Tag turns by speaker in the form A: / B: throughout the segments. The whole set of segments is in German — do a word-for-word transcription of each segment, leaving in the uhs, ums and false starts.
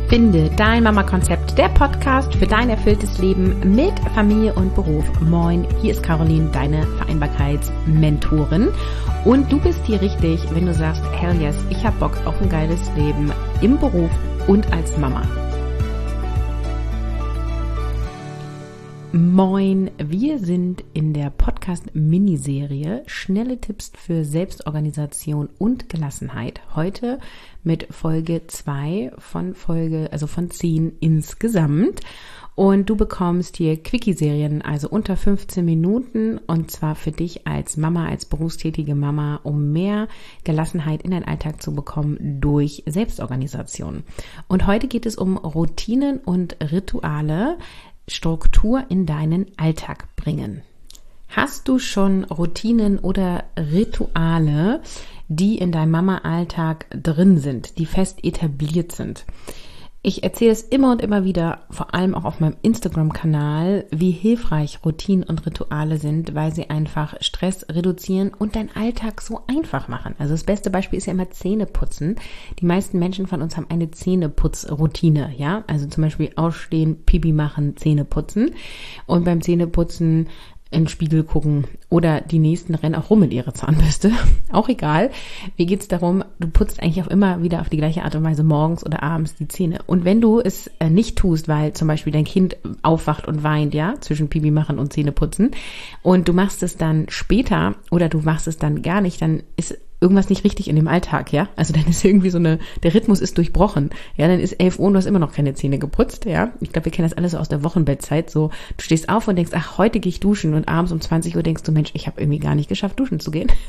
A: Finde dein Mama-Konzept, der Podcast für dein erfülltes Leben mit Familie und Beruf. Moin, hier ist Caroline, deine Vereinbarkeitsmentorin. Und du bist hier richtig, wenn du sagst, hell yes, ich habe Bock auf ein geiles Leben im Beruf und als Mama. Moin, wir sind in der Podcast-Miniserie Schnelle Tipps für Selbstorganisation und Gelassenheit. Heute mit Folge zwei von Folge, also von zehn insgesamt. Und du bekommst hier Quickie-Serien, also unter fünfzehn Minuten, und zwar für dich als Mama, als berufstätige Mama, um mehr Gelassenheit in deinen Alltag zu bekommen durch Selbstorganisation. Und heute geht es um Routinen und Rituale, Struktur in deinen Alltag bringen. Hast du schon Routinen oder Rituale, die in deinem Mama-Alltag drin sind, die fest etabliert sind? Ich erzähle es immer und immer wieder, vor allem auch auf meinem Instagram-Kanal, wie hilfreich Routinen und Rituale sind, weil sie einfach Stress reduzieren und deinen Alltag so einfach machen. Also das beste Beispiel ist ja immer Zähneputzen. Die meisten Menschen von uns haben eine Zähneputzroutine, ja? Also zum Beispiel aufstehen, Pipi machen, Zähne putzen. Und beim Zähneputzen in den Spiegel gucken oder die Nächsten rennen auch rum mit ihrer Zahnbürste. Auch egal. Mir geht's darum, du putzt eigentlich auch immer wieder auf die gleiche Art und Weise morgens oder abends die Zähne. Und wenn du es nicht tust, weil zum Beispiel dein Kind aufwacht und weint, ja, zwischen Pipi machen und Zähne putzen, und du machst es dann später oder du machst es dann gar nicht, dann ist irgendwas nicht richtig in dem Alltag, ja? Also dann ist irgendwie so eine, der Rhythmus ist durchbrochen. Ja, dann ist elf Uhr und du hast immer noch keine Zähne geputzt, ja? Ich glaube, wir kennen das alles so aus der Wochenbettzeit. So, du stehst auf und denkst, ach, heute gehe ich duschen, und abends um zwanzig Uhr denkst du, Mensch, ich habe irgendwie gar nicht geschafft, duschen zu gehen.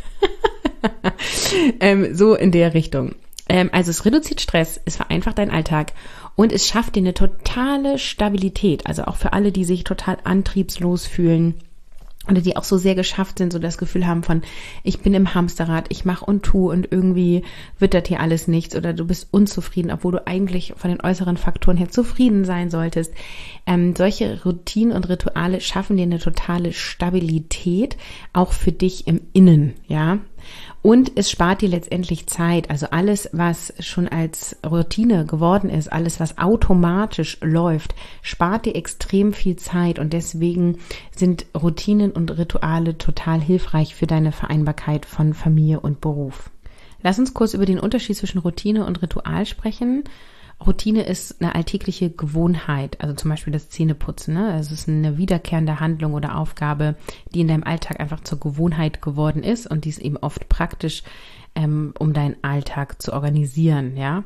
A: ähm, so in der Richtung. Ähm, also es reduziert Stress, es vereinfacht deinen Alltag und es schafft dir eine totale Stabilität. Also auch für alle, die sich total antriebslos fühlen, oder die auch so sehr geschafft sind, so das Gefühl haben von, ich bin im Hamsterrad, ich mache und tu und irgendwie wird das hier alles nichts, oder du bist unzufrieden, obwohl du eigentlich von den äußeren Faktoren her zufrieden sein solltest. Ähm, solche Routinen und Rituale schaffen dir eine totale Stabilität, auch für dich im Innen, ja. Und es spart dir letztendlich Zeit. Also alles, was schon als Routine geworden ist, alles, was automatisch läuft, spart dir extrem viel Zeit. Und deswegen sind Routinen und Rituale total hilfreich für deine Vereinbarkeit von Familie und Beruf. Lass uns kurz über den Unterschied zwischen Routine und Ritual sprechen. Routine ist eine alltägliche Gewohnheit, also zum Beispiel das Zähneputzen, ne? Es ist eine wiederkehrende Handlung oder Aufgabe, die in deinem Alltag einfach zur Gewohnheit geworden ist, und die ist eben oft praktisch, ähm, um deinen Alltag zu organisieren, ja.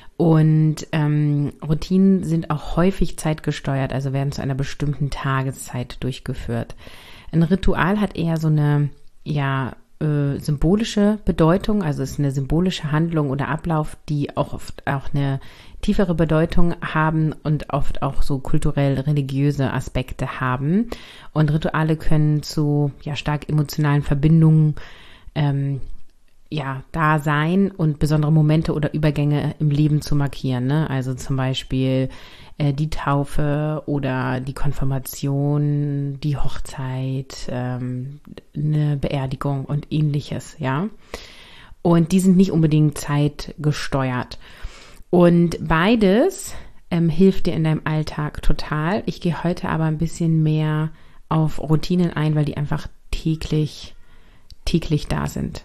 A: Und ähm, Routinen sind auch häufig zeitgesteuert, also werden zu einer bestimmten Tageszeit durchgeführt. Ein Ritual hat eher so eine, ja, äh, symbolische Bedeutung, also es ist eine symbolische Handlung oder Ablauf, die auch oft auch eine tiefere Bedeutung haben und oft auch so kulturell-religiöse Aspekte haben. Und Rituale können zu ja stark emotionalen Verbindungen ähm, ja da sein und besondere Momente oder Übergänge im Leben zu markieren, ne? Also zum Beispiel äh, die Taufe oder die Konfirmation, die Hochzeit, ähm, eine Beerdigung und ähnliches, ja. Und die sind nicht unbedingt zeitgesteuert. Und beides ähm, hilft dir in deinem Alltag total. Ich gehe heute aber ein bisschen mehr auf Routinen ein, weil die einfach täglich, täglich da sind.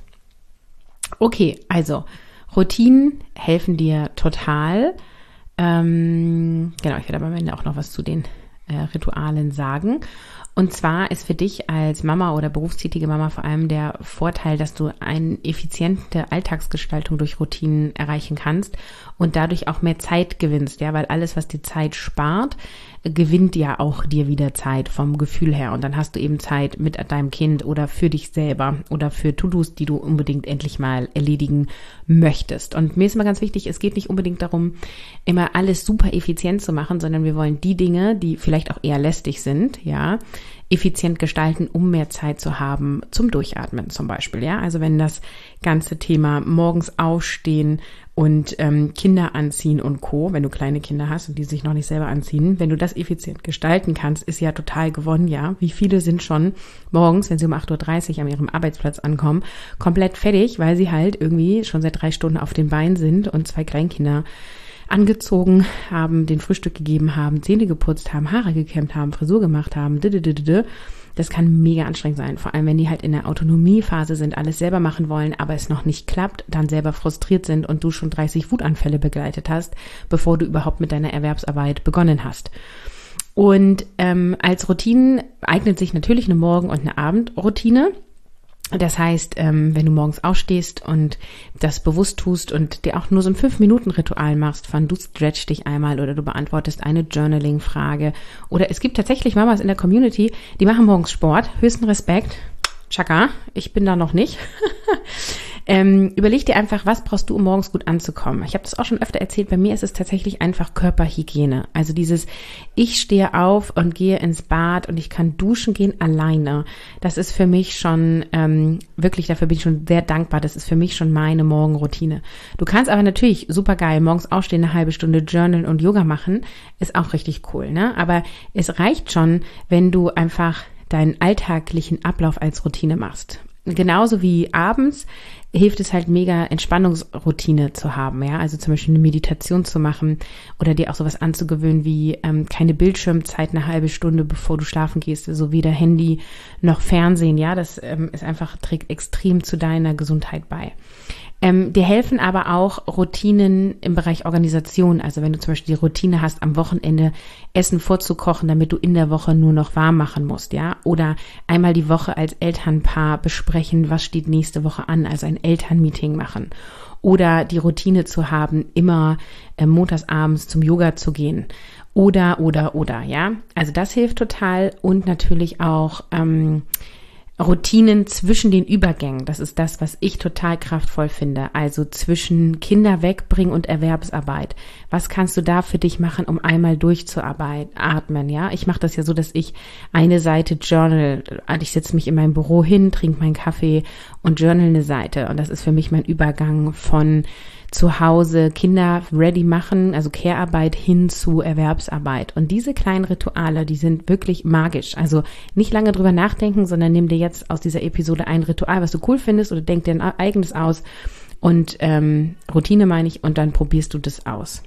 A: Okay, also Routinen helfen dir total. Ähm, genau, ich werde aber am Ende auch noch was zu den äh, Ritualen sagen. Und zwar ist für dich als Mama oder berufstätige Mama vor allem der Vorteil, dass du eine effiziente Alltagsgestaltung durch Routinen erreichen kannst und dadurch auch mehr Zeit gewinnst, ja, weil alles, was dir Zeit spart, gewinnt ja auch dir wieder Zeit vom Gefühl her, und dann hast du eben Zeit mit deinem Kind oder für dich selber oder für To-Dos, die du unbedingt endlich mal erledigen möchtest. Und mir ist immer ganz wichtig, es geht nicht unbedingt darum, immer alles super effizient zu machen, sondern wir wollen die Dinge, die vielleicht auch eher lästig sind, ja, effizient gestalten, um mehr Zeit zu haben zum Durchatmen zum Beispiel, ja. Also wenn das ganze Thema morgens aufstehen und ähm, Kinder anziehen und Co., wenn du kleine Kinder hast und die sich noch nicht selber anziehen, wenn du das effizient gestalten kannst, ist ja total gewonnen, ja. Wie viele sind schon morgens, wenn sie um acht Uhr dreißig an ihrem Arbeitsplatz ankommen, komplett fertig, weil sie halt irgendwie schon seit drei Stunden auf den Beinen sind und zwei Kleinkinder angezogen, haben den Frühstück gegeben, haben Zähne geputzt, haben Haare gekämmt, haben Frisur gemacht, haben das kann mega anstrengend sein, vor allem wenn die halt in der Autonomiephase sind, alles selber machen wollen, aber es noch nicht klappt, dann selber frustriert sind und du schon dreißig Wutanfälle begleitet hast, bevor du überhaupt mit deiner Erwerbsarbeit begonnen hast. Und ähm, als Routinen eignet sich natürlich eine Morgen- und eine Abendroutine. Das heißt, ähm, wenn du morgens aufstehst und das bewusst tust und dir auch nur so ein fünf Minuten Ritual machst, von du stretch dich einmal oder du beantwortest eine Journaling-Frage oder es gibt tatsächlich Mamas in der Community, die machen morgens Sport, höchsten Respekt, Chaka, ich bin da noch nicht. ähm, überleg dir einfach, was brauchst du, um morgens gut anzukommen. Ich habe das auch schon öfter erzählt, bei mir ist es tatsächlich einfach Körperhygiene. Also dieses, ich stehe auf und gehe ins Bad und ich kann duschen gehen alleine. Das ist für mich schon, ähm, wirklich, dafür bin ich schon sehr dankbar, das ist für mich schon meine Morgenroutine. Du kannst aber natürlich super geil morgens aufstehen, eine halbe Stunde journalen und Yoga machen, ist auch richtig cool, ne? Aber es reicht schon, wenn du einfach deinen alltäglichen Ablauf als Routine machst. Genauso wie abends hilft es halt mega, Entspannungsroutine zu haben, ja, also zum Beispiel eine Meditation zu machen oder dir auch sowas anzugewöhnen wie ähm, keine Bildschirmzeit eine halbe Stunde, bevor du schlafen gehst, also weder Handy noch Fernsehen, ja, das ähm, ist einfach, trägt extrem zu deiner Gesundheit bei. Ähm, dir helfen aber auch Routinen im Bereich Organisation. Also wenn du zum Beispiel die Routine hast, am Wochenende Essen vorzukochen, damit du in der Woche nur noch warm machen musst, ja. Oder einmal die Woche als Elternpaar besprechen, was steht nächste Woche an, also ein Elternmeeting machen. Oder die Routine zu haben, immer äh, montagsabends zum Yoga zu gehen. Oder, oder, oder, ja. Also das hilft total und natürlich auch ähm, Routinen zwischen den Übergängen, das ist das, was ich total kraftvoll finde, also zwischen Kinder wegbringen und Erwerbsarbeit. Was kannst du da für dich machen, um einmal durchzuatmen, ja? Ich mache das ja so, dass ich eine Seite journal, ich setze mich in meinem Büro hin, trinke meinen Kaffee und journal eine Seite und das ist für mich mein Übergang von zu Hause Kinder ready machen, also Care-Arbeit hin zu Erwerbsarbeit. Und diese kleinen Rituale, die sind wirklich magisch. Also nicht lange drüber nachdenken, sondern nimm dir jetzt aus dieser Episode ein Ritual, was du cool findest oder denk dir ein eigenes aus und ähm, Routine meine ich und dann probierst du das aus.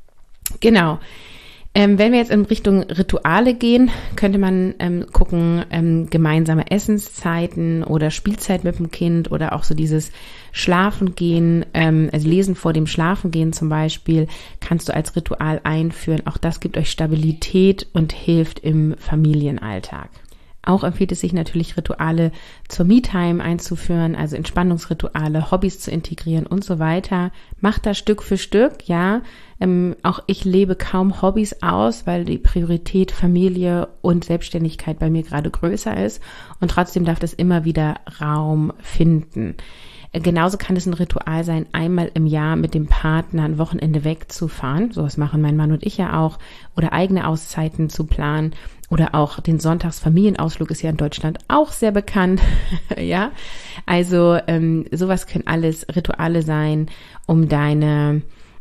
A: Genau. Ähm, wenn wir jetzt in Richtung Rituale gehen, könnte man ähm, gucken, ähm, gemeinsame Essenszeiten oder Spielzeit mit dem Kind oder auch so dieses Schlafengehen, ähm, also Lesen vor dem Schlafengehen zum Beispiel, kannst du als Ritual einführen. Auch das gibt euch Stabilität und hilft im Familienalltag. Auch empfiehlt es sich natürlich, Rituale zur Me-Time einzuführen, also Entspannungsrituale, Hobbys zu integrieren und so weiter. Macht das Stück für Stück, ja. Ähm, auch ich lebe kaum Hobbys aus, weil die Priorität Familie und Selbstständigkeit bei mir gerade größer ist. Und trotzdem darf das immer wieder Raum finden. Genauso kann es ein Ritual sein, einmal im Jahr mit dem Partner ein Wochenende wegzufahren. Sowas machen mein Mann und ich ja auch. Oder eigene Auszeiten zu planen. Oder auch den Sonntagsfamilienausflug ist ja in Deutschland auch sehr bekannt. Ja, also ähm, sowas können alles Rituale sein, um deine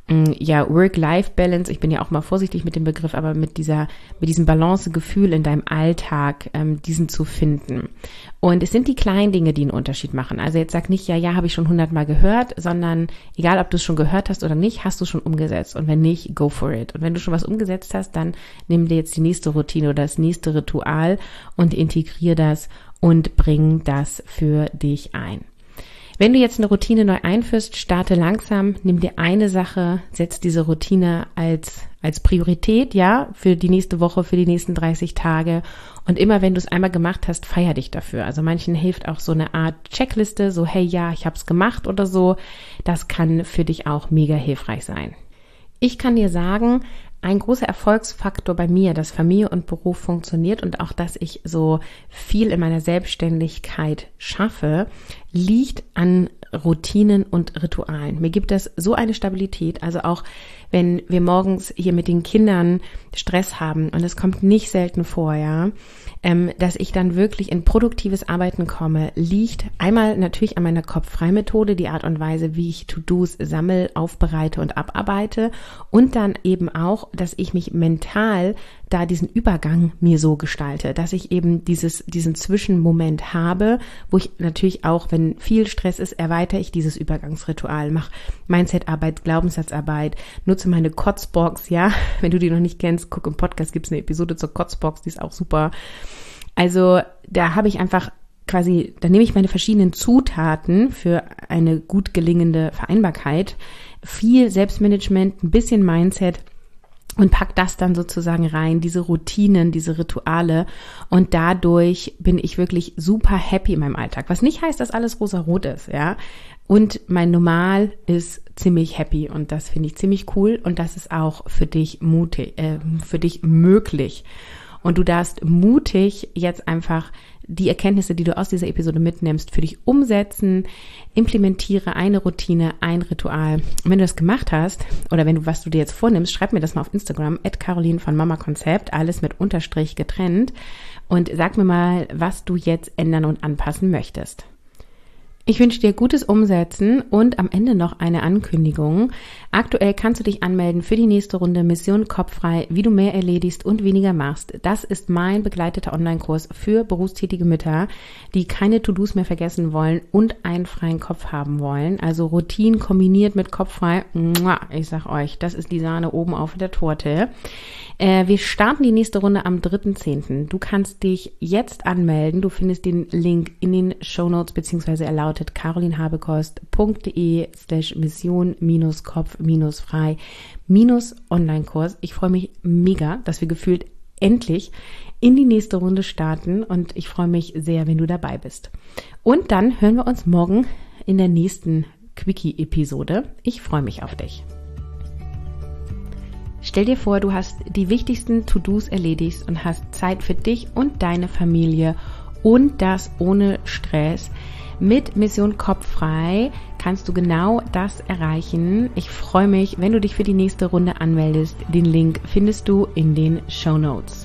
A: ja, Work-Life-Balance, ich bin ja auch mal vorsichtig mit dem Begriff, aber mit dieser, mit diesem Balancegefühl in deinem Alltag, ähm, diesen zu finden. Und es sind die kleinen Dinge, die einen Unterschied machen. Also jetzt sag nicht, ja, ja, habe ich schon hundertmal gehört, sondern egal, ob du es schon gehört hast oder nicht, hast du schon umgesetzt. Und wenn nicht, go for it. Und wenn du schon was umgesetzt hast, dann nimm dir jetzt die nächste Routine oder das nächste Ritual und integrier das und bring das für dich ein. Wenn du jetzt eine Routine neu einführst, starte langsam, nimm dir eine Sache, setz diese Routine als als Priorität, ja, für die nächste Woche, für die nächsten dreißig Tage. Und immer wenn du es einmal gemacht hast, feier dich dafür. Also manchen hilft auch so eine Art Checkliste, so hey, ja, ich habe es gemacht oder so. Das kann für dich auch mega hilfreich sein. Ich kann dir sagen, ein großer Erfolgsfaktor bei mir, dass Familie und Beruf funktioniert und auch, dass ich so viel in meiner Selbstständigkeit schaffe, liegt an Routinen und Ritualen. Mir gibt das so eine Stabilität, also auch wenn wir morgens hier mit den Kindern Stress haben und es kommt nicht selten vor, ja, ähm, dass ich dann wirklich in produktives Arbeiten komme, liegt einmal natürlich an meiner Kopf-frei-Methode, die Art und Weise, wie ich To-Dos sammle, aufbereite und abarbeite und dann eben auch, dass ich mich mental da diesen Übergang mir so gestalte, dass ich eben dieses diesen Zwischenmoment habe, wo ich natürlich auch, wenn wenn viel Stress ist, erweitere ich dieses Übergangsritual, mache Mindset-Arbeit, Glaubenssatzarbeit, nutze meine Kotzbox, ja, wenn du die noch nicht kennst, guck im Podcast, gibt es eine Episode zur Kotzbox, die ist auch super. Also da habe ich einfach quasi, da nehme ich meine verschiedenen Zutaten für eine gut gelingende Vereinbarkeit, viel Selbstmanagement, ein bisschen Mindset und pack das dann sozusagen rein, diese Routinen, diese Rituale, und dadurch bin ich wirklich super happy in meinem Alltag, was nicht heißt, dass alles rosa-rot ist, ja, und mein Normal ist ziemlich happy und das finde ich ziemlich cool und das ist auch für dich mutig, äh, für dich möglich. Und du darfst mutig jetzt einfach die Erkenntnisse, die du aus dieser Episode mitnimmst, für dich umsetzen, implementiere eine Routine, ein Ritual. Und wenn du das gemacht hast, oder wenn du, was du dir jetzt vornimmst, schreib mir das mal auf Instagram, at Caroline von Mama Konzept, alles mit Unterstrich getrennt, und sag mir mal, was du jetzt ändern und anpassen möchtest. Ich wünsche dir gutes Umsetzen und am Ende noch eine Ankündigung. Aktuell kannst du dich anmelden für die nächste Runde Mission Kopffrei, wie du mehr erledigst und weniger machst. Das ist mein begleiteter Online-Kurs für berufstätige Mütter, die keine To-Dos mehr vergessen wollen und einen freien Kopf haben wollen. Also Routinen kombiniert mit Kopffrei. Ich sag euch, das ist die Sahne oben auf der Torte. Äh, wir starten die nächste Runde am dritten zehnten Du kannst dich jetzt anmelden. Du findest den Link in den Shownotes, beziehungsweise er lautet carolinhabekost.de slash mission minus kopf minus frei minus Online-Kurs. Ich freue mich mega, dass wir gefühlt endlich in die nächste Runde starten und ich freue mich sehr, wenn du dabei bist. Und dann hören wir uns morgen in der nächsten Quickie-Episode. Ich freue mich auf dich. Stell dir vor, du hast die wichtigsten To-Dos erledigt und hast Zeit für dich und deine Familie und das ohne Stress. Mit Mission Kopffrei kannst du genau das erreichen. Ich freue mich, wenn du dich für die nächste Runde anmeldest. Den Link findest du in den Shownotes.